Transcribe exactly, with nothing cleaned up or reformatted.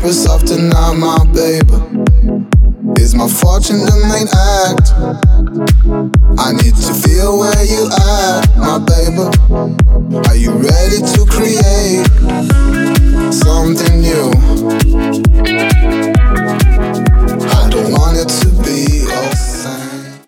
Empress of tonight, my baby. Is my fortune the main act? I need to feel where you at, my baby. Are you ready